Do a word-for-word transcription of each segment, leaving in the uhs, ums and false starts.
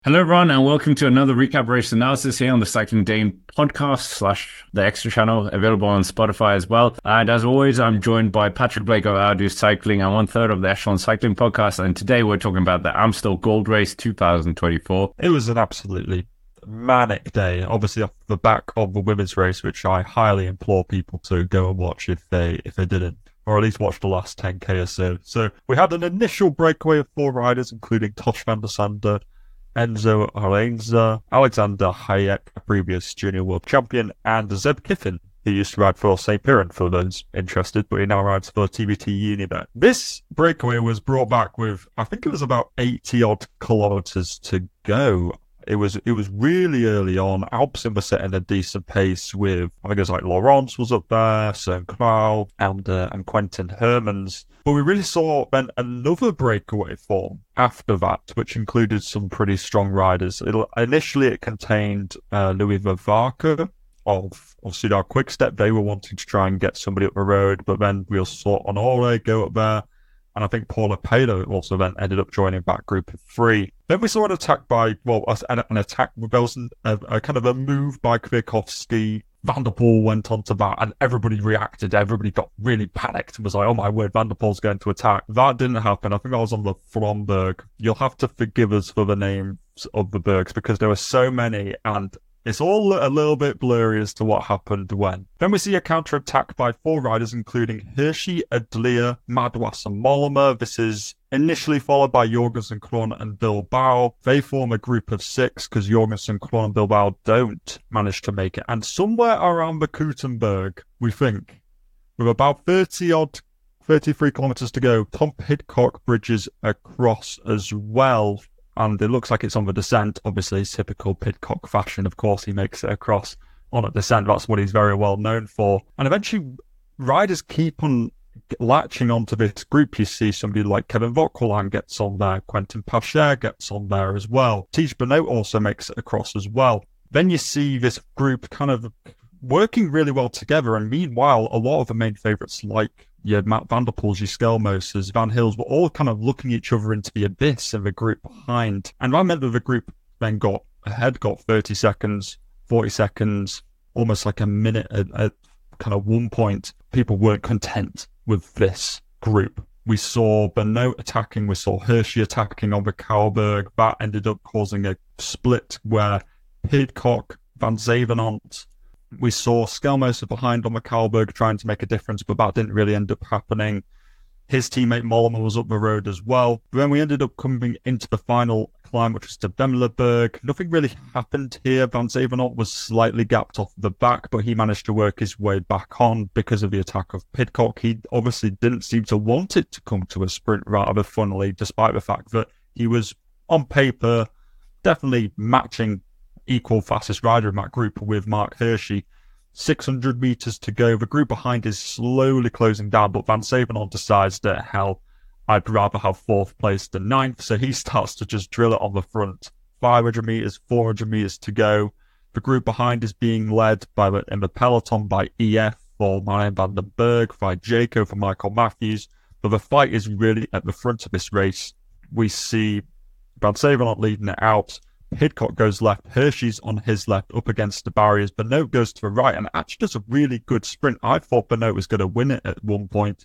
Hello, Ron, and welcome to another recap race analysis here on the Cycling Dane podcast slash the Extra channel, available on Spotify as well. And as always, I'm joined by Patrick Blake of Outdo Cycling and one third of the Echelon Cycling podcast. And today we're talking about the Amstel Gold Race twenty twenty-four. It was an absolutely manic day, obviously off the back of the women's race, which I highly implore people to go and watch if they if they didn't, or at least watch the last ten K or so. So we had an initial breakaway of four riders, including Tosh van der Sande, Enzo Arlenza, Alexander Hayek, a previous junior world champion, and Zeb Kiffin, who used to ride for Saint Piran for those interested, but he now rides for T B T Unibet. This breakaway was brought back with, I think it was about eighty odd kilometres to go. It was it was really early on. Alpecin was setting a decent pace with, I think it was like Laurence was up there, Søren Kragh, and, uh, and Quentin Hermans. But we really saw then another breakaway form after that, which included some pretty strong riders. It'll, initially, it contained uh, Louis Vervaeke of, of Soudal Quickstep. They were wanting to try and get somebody up the road, but then we also saw Honore go up there. And I think Paula Palo also then ended up joining that group of three. Then we saw an attack by, well, an, an attack, there was a, a kind of a move by Kwiatkowski. Van der Poel went on to that, and everybody reacted. Everybody got really panicked and was like, oh my word, Van der Poel's going to attack. That didn't happen. I think I was on the Fromberg. You'll have to forgive us for the names of the bergs because there were so many, and it's all a little bit blurry as to what happened when. Then we see a counter-attack by four riders, including Hirschi, Adlia, Madouas and Mollema. This is initially followed by Jorgensen, Krohn and Bilbao. They form a group of six because Jorgensen, Krohn and Bilbao don't manage to make it. And somewhere around the Keutenberg, we think, with about thirty odd, thirty-three kilometres to go, Tom Pidcock bridges across as well. And it looks like it's on the descent. Obviously, it's typical Pidcock fashion. Of course, he makes it across on a descent. That's what he's very well known for. And eventually, riders keep on latching onto this group. You see somebody like Kevin Vauquelin gets on there. Quentin Pacher gets on there as well. Tiesj Benoot also makes it across as well. Then you see this group kind of working really well together. And meanwhile, a lot of the main favourites like yeah, Matt Van der Poel's, Schelmoses, Van Hills were all kind of looking each other into the abyss in the group behind. And I meant that the group then got ahead, got thirty seconds, forty seconds, almost like a minute at, at kind of one point. People weren't content with this group. We saw Benoot attacking, we saw Hirschi attacking on the Kouwberg. That ended up causing a split where Pidcock, Van Zevenant, we saw Schelmoses behind on the Kouwberg trying to make a difference, but that didn't really end up happening. His teammate Mollema was up the road as well. But then we ended up coming into the final climb, which was to Demmelerberg. Nothing really happened here. Van Zevenant was slightly gapped off the back, but he managed to work his way back on because of the attack of Pidcock. He obviously didn't seem to want it to come to a sprint rather funnily, despite the fact that he was, on paper, definitely matching equal fastest rider in that group with Mark Hirschi. six hundred metres to go. The group behind is slowly closing down, but Van Zevenant decides that, hell, I'd rather have fourth place than ninth, so he starts to just drill it on the front. five hundred metres, four hundred metres to go. The group behind is being led by the, in the peloton by E F for Marijn van den Berg, by Jaco for Michael Matthews, but the fight is really at the front of this race. We see Van Zevenant leading it out. Pidcock goes left, Hirschi's on his left up against the barriers. Benoot goes to the right and actually does a really good sprint. I thought Benoot was going to win it at one point,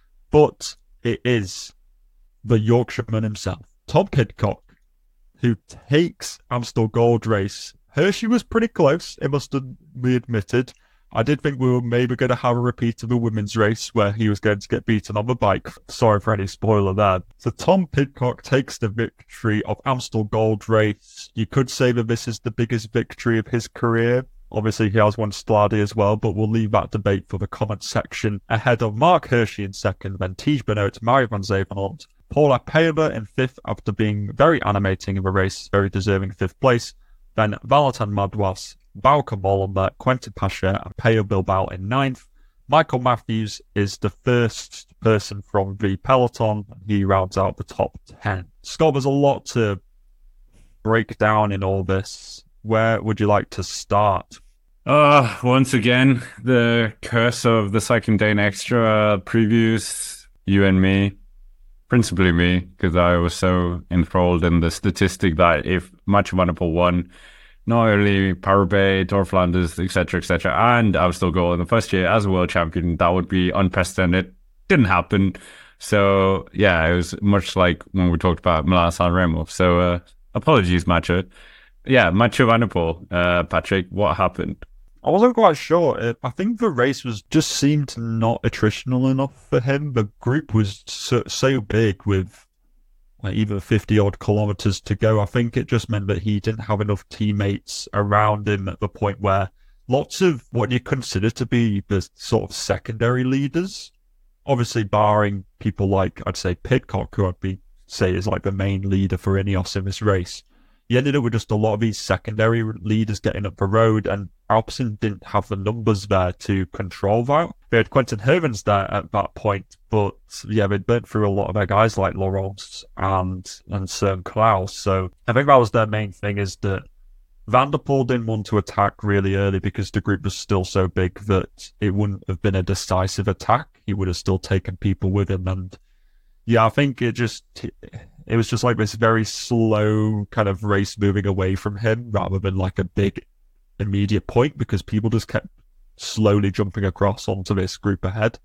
but it is the Yorkshireman himself, Tom Pidcock, who takes Amstel Gold Race. Hirschi was pretty close, it must be admitted. I did think we were maybe going to have a repeat of the women's race where he was going to get beaten on the bike. Sorry for any spoiler there. So Tom Pidcock takes the victory of Amstel Gold Race. You could say that this is the biggest victory of his career. Obviously, he has won Stradé as well, but we'll leave that debate for the comment section. Ahead of Mark Hirschi in second, then Tiesj Benoot, Mario van Zevenant, Paula Peyler in fifth after being very animating in the race, very deserving fifth place. Then Valentin Madouas, Bauke Mollema, Quentin Pacher and Pello Bilbao in ninth. Michael Matthews is the first person from the peloton. He rounds out the top ten. Scott, there's a lot to break down in all this. Where would you like to start? Uh, once again, the curse of the Cycling Dane Extra previews, you and me. principally me, because I was so enthralled in the statistic that if Mathieu van der Poel won, not only Paris-Roubaix, Tour of Flanders, et cetera, et cetera, and Amstel Gold in the first year as a world champion, that would be unprecedented. Didn't happen. So, yeah, it was much like when we talked about Milan-San Remo. So, uh, apologies, Mathieu. Yeah, Mathieu van der Poel, uh, Patrick, what happened? I wasn't quite sure. I think the race was just seemed not attritional enough for him. The group was so, so big with like even fifty odd kilometers to go. I think it just meant that he didn't have enough teammates around him at the point where lots of what you consider to be the sort of secondary leaders, obviously barring people like, I'd say, Pidcock, who I'd be say is like the main leader for Ineos in this race. You ended up with just a lot of these secondary leaders getting up the road, and Alpecin didn't have the numbers there to control that. They had Quentin Hermans there at that point, but yeah, they'd burnt through a lot of their guys like Laurence and and Søren Klaus. So I think that was their main thing, is that Van der Poel didn't want to attack really early because the group was still so big that it wouldn't have been a decisive attack. He would have still taken people with him, and yeah, I think it just it was just like this very slow kind of race moving away from him rather than like a big immediate point, because people just kept slowly jumping across onto this group ahead.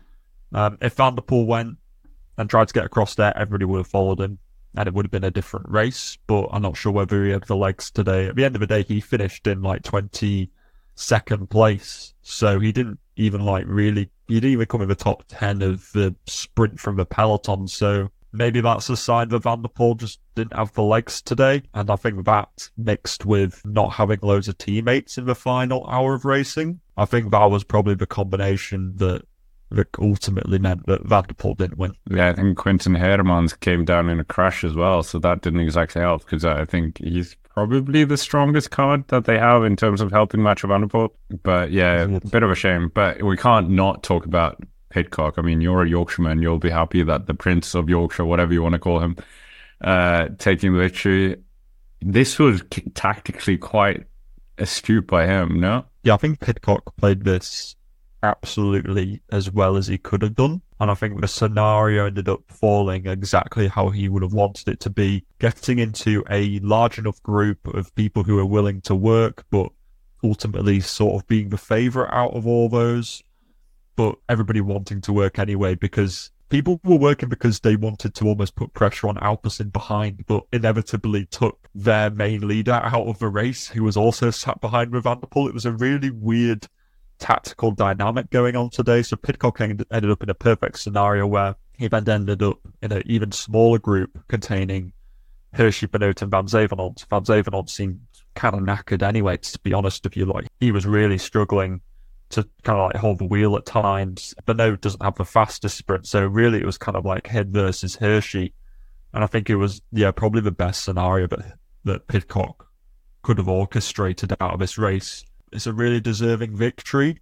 Um, if Van der Poel went and tried to get across there, everybody would have followed him and it would have been a different race, but I'm not sure whether he had the legs today. At the end of the day, he finished in like twenty-second place, so he didn't even like really, he didn't even come in the top ten of the sprint from the peloton, so maybe that's a sign that Van der Poel just didn't have the legs today. And I think that mixed with not having loads of teammates in the final hour of racing, I think that was probably the combination that, that ultimately meant that Van der Poel didn't win. Yeah, I think Quentin Hermans came down in a crash as well, so that didn't exactly help, because I think he's probably the strongest card that they have in terms of helping Mathieu van der Poel. But yeah, a bit of a shame. But we can't not talk about Pidcock. I mean, you're a Yorkshireman. You'll be happy that the Prince of Yorkshire, whatever you want to call him, uh, taking the victory. This was tactically quite astute by him, no? Yeah, I think Pidcock played this absolutely as well as he could have done. And I think the scenario ended up falling exactly how he would have wanted it to be. Getting into a large enough group of people who are willing to work, but ultimately sort of being the favourite out of all those. But everybody wanting to work anyway, because people were working because they wanted to almost put pressure on Alpecin behind, but inevitably took their main leader out of the race, who was also sat behind with Van der Poel. It was a really weird tactical dynamic going on today. So Pidcock ended up in a perfect scenario where he then ended up in an even smaller group containing Hirschi, Benoot and Van Zevenont. Van Zevenont seemed kind of knackered anyway, to be honest with you. Like, he was really struggling to kind of like hold the wheel at times. Benoot doesn't have the fastest sprint, so really it was kind of like him versus Hirschi. And I think it was, yeah, probably the best scenario that, that Pidcock could have orchestrated out of this race. It's a really deserving victory,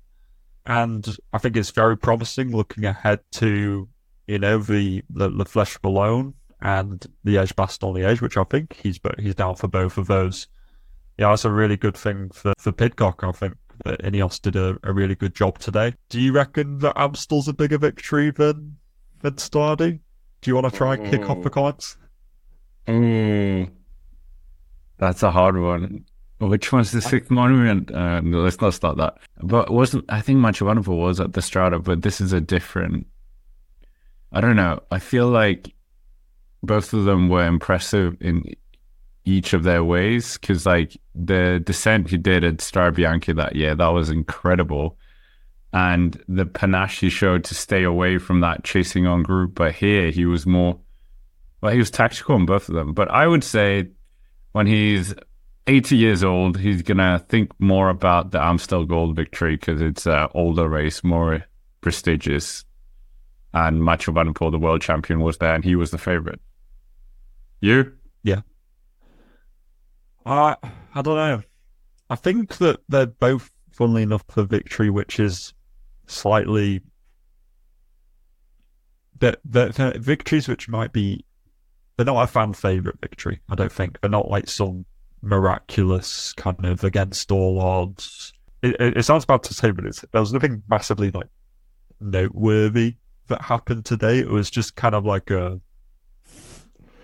and I think it's very promising looking ahead to, you know, the the, the Flèche Wallonne and the Liège-Bastogne-Liège, which I think he's he's down for both of those. Yeah, that's a really good thing for, for Pidcock. I think that Ineos did a, a really good job today. Do you reckon that Amstel's a bigger victory than, than Stradé? Do you want to try and kick mm. off the comments? Mm. That's a hard one. Which one's the sixth monument? Uh, no, let's not start that. But wasn't I think Mathieu van der Poel was at the Strada, but this is a different. I don't know. I feel like both of them were impressive in each of their ways, because like the descent he did at Strade Bianche that year, that was incredible, and the panache he showed to stay away from that chasing on group. But here he was more, well, he was tactical in both of them. But I would say when he's eighty years old, he's gonna think more about the Amstel Gold victory, because it's an older race, more prestigious, and Mathieu van der Poel, the world champion, was there and he was the favorite. You? Yeah. I I don't know. I think that they're both, funnily enough, the victory, which is slightly the the victories which might be, they're not a fan favorite victory. I don't think they're not like some miraculous kind of against all odds. It, it, it sounds bad to say, but it's, there was nothing massively like noteworthy that happened today. It was just kind of like a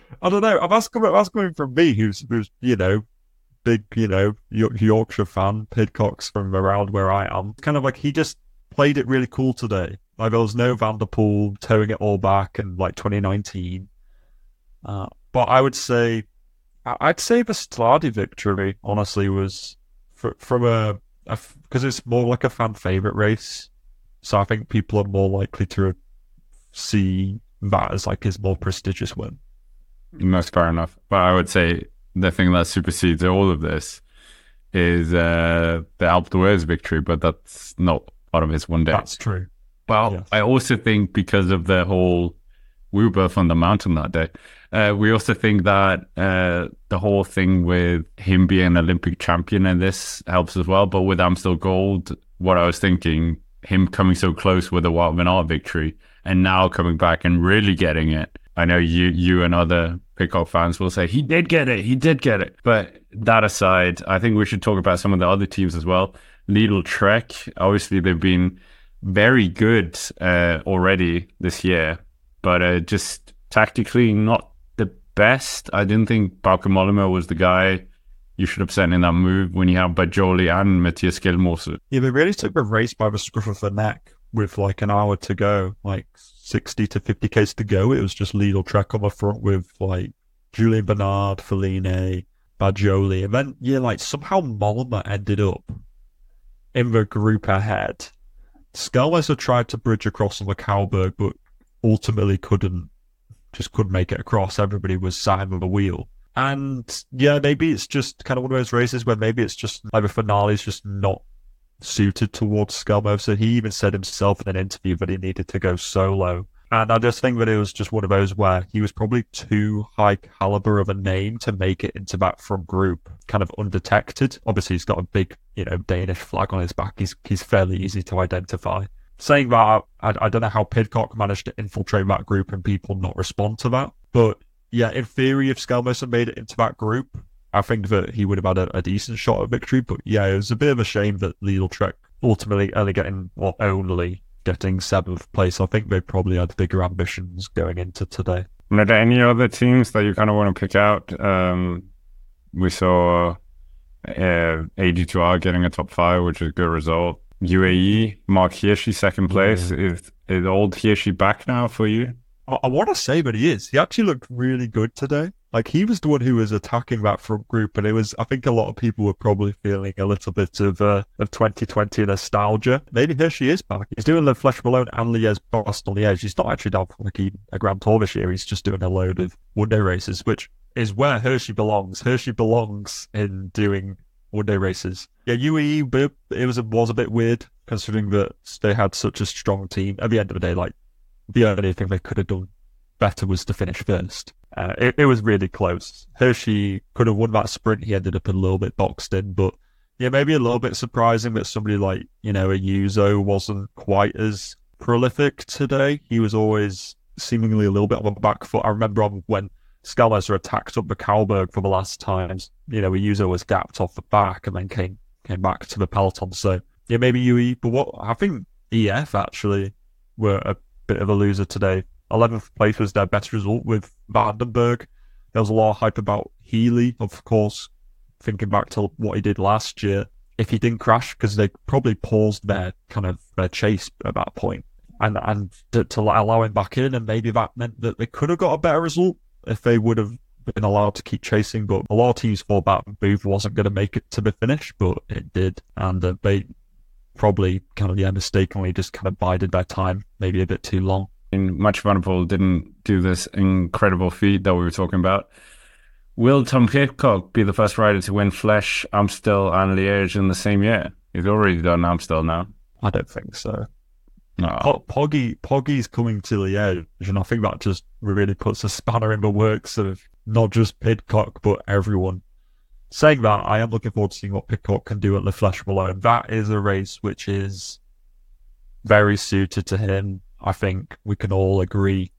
I don't know. I'm asking, I'm asking from me, who's, who's, you know, big, you know, Yorkshire fan, Pidcock's from around where I am. Kind of like he just played it really cool today. Like there was no Van der Poel towing it all back in like twenty nineteen. Uh, but I would say, I'd say the Strade victory, honestly, was for, from a, because it's more like a fan favourite race. So I think people are more likely to see that as like his more prestigious win. That's fair enough. But I would say the thing that supersedes all of this is uh, the Alpe d'Huez victory, but that's not part of his one day. That's true. Well, yes. I also think because of the whole, we were both on the mountain that day. Uh, we also think that uh, the whole thing with him being an Olympic champion and this helps as well. But with Amstel Gold, what I was thinking, him coming so close with the Wout van Aert victory and now coming back and really getting it. I know you you and other Pidcock fans will say, he did get it, he did get it. But that aside, I think we should talk about some of the other teams as well. Lidl Trek, obviously they've been very good uh, already this year, but uh, just tactically not the best. I didn't think Bauke Mollema was the guy you should have sent in that move when you have Bajoli and Matthias Skjelmose. Yeah, they really took the race by the scruff of the neck with like an hour to go, like sixty to fifty Ks to go. It was just Lidl Trek on the front with like Julien Bernard, Feline, Bajoli. And then, yeah, like somehow Mollema ended up in the group ahead. Skjelmose tried to bridge across on the Cowberg, but ultimately couldn't, just couldn't make it across. Everybody was sat on the wheel. And yeah, maybe it's just kind of one of those races where maybe it's just like the finale is just not suited towards Skjelmose. He even said himself in an interview that he needed to go solo. And I just think that it was just one of those where he was probably too high caliber of a name to make it into that front group, kind of undetected. Obviously, he's got a big, you know, Danish flag on his back. He's he's fairly easy to identify. Saying that, I, I don't know how Pidcock managed to infiltrate that group and people not respond to that. But yeah, in theory, if Skjelmose made it into that group, I think that he would have had a, a decent shot at victory. But yeah, it was a bit of a shame that Lidl Trek ultimately only getting, well, only getting seventh place. I think they probably had bigger ambitions going into today. Are there any other teams that you kind of want to pick out? Um, we saw uh, A G two R getting a top five, which is a good result. U A E, Mark Hirschi, second place. Yeah. Is, is old Hirschi back now for you? I, I want to say that he is. He actually looked really good today. Like, he was the one who was attacking that front group, and it was, I think a lot of people were probably feeling a little bit of uh, of twenty twenty nostalgia. Maybe Hirschi is back. He's doing the Flèche Wallonne and Liège, Bastogne Liège. He's not actually down for like a, a Grand Tour this year. He's just doing a load of one-day races, which is where Hirschi belongs. Hirschi belongs in doing one-day races. Yeah, U A E, it was, it was a bit weird, considering that they had such a strong team. At the end of the day, like, the only thing they could have done better was to finish first. Uh, it, it was really close. Hirschi could have won that sprint. He ended up a little bit boxed in, but yeah, maybe a little bit surprising that somebody like, you know, a Ayuso wasn't quite as prolific today. He was always seemingly a little bit on the back foot. I remember when Skjelmose attacked up the Cowberg for the last times, you know, Ayuso was gapped off the back and then came came back to the peloton. So yeah, maybe U A E, but what I think E F actually were a bit of a loser today. eleventh place was their best result with Vandenberg. There was a lot of hype about Healy, of course, thinking back to what he did last year. If he didn't crash, because they probably paused their kind of their chase at that point, and and to, to allow him back in, and maybe that meant that they could have got a better result if they would have been allowed to keep chasing. But a lot of teams thought that Booth wasn't going to make it to the finish, but it did, and uh, they probably kind of yeah mistakenly just kind of bided their time, maybe a bit too long. And Mathieu van der Poel didn't do this incredible feat that we were talking about. Will Tom Pidcock be the first rider to win Flèche, Amstel and Liège in the same year? He's already done Amstel now. I don't think so. No. Po- Poggy, Poggy's coming to Liège, and I think that just really puts a spanner in the works of not just Pidcock, but everyone. Saying that, I am looking forward to seeing what Pidcock can do at the Flèche Wallonne. That is a race which is very suited to him. I think we can all agree,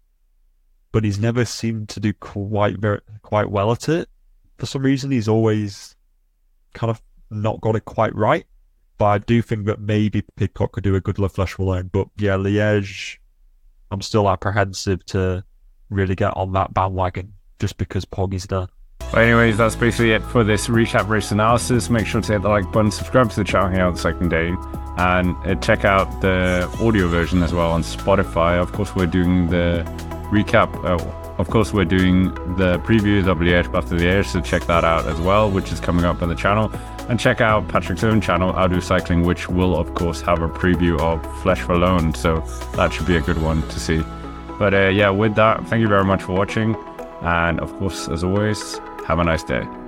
but he's never seemed to do quite very quite well at it. For some reason, he's always kind of not got it quite right. But I do think that maybe Pidcock could do a good La Flèche Wallonne. But yeah, Liège, I'm still apprehensive to really get on that bandwagon. just because Poggy's done. But anyways, that's basically it for this recap race analysis. Make sure to hit the like button, subscribe to the channel here on the Cycling Dane, and uh, check out the audio version as well on Spotify. Of course, we're doing the recap. Uh, of course, we're doing the preview of the Liège after the Liège, so check that out as well, which is coming up on the channel. And check out Patrick's own channel, I'll Do Cycling, which will, of course, have a preview of Flèche Wallonne, so that should be a good one to see. But uh, yeah, with that, thank you very much for watching. And of course, as always, have a nice day.